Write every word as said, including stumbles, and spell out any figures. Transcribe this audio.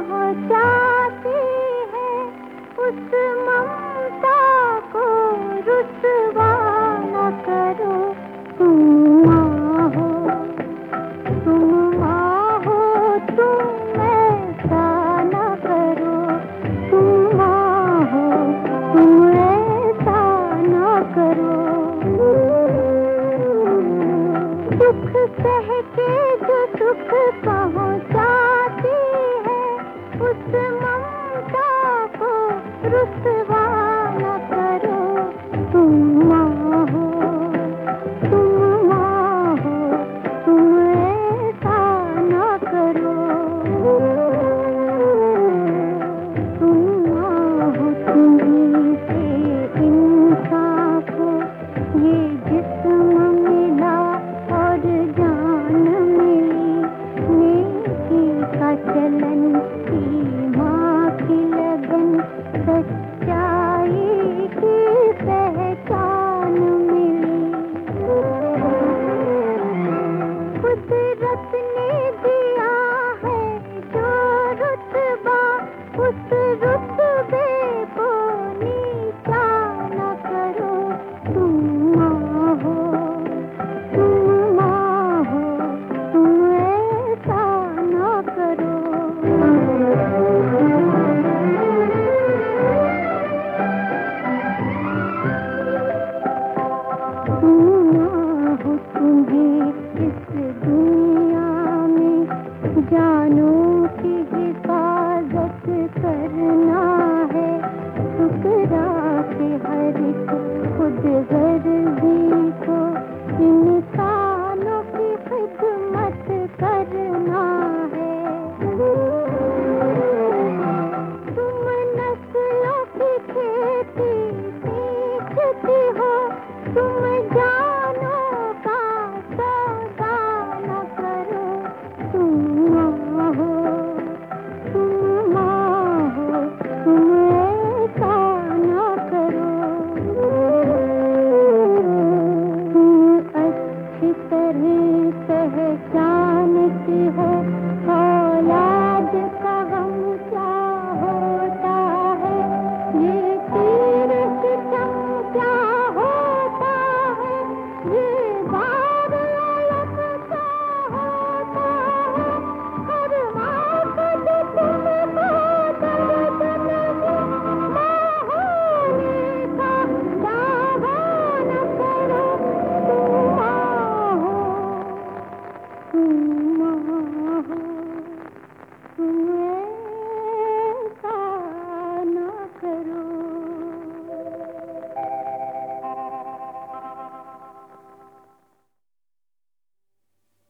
पहुंचाती है उस ममता को रुसवा न करो। तुम माँ हो, तुम माँ हो, तुम ऐसा न करो। तुम माँ हो, तुम ऐसा न करो। दुख सह के जो सुख पहुंचाती है उस ममता को रुसवा न करो। तुम माँ हो, तुम माँ हो, तुम ऐसा न करो। तुम माँ हो, तुम्हीं से इंसाफ हो ये जिस्म मिला और जान मिली, नेकी का चलन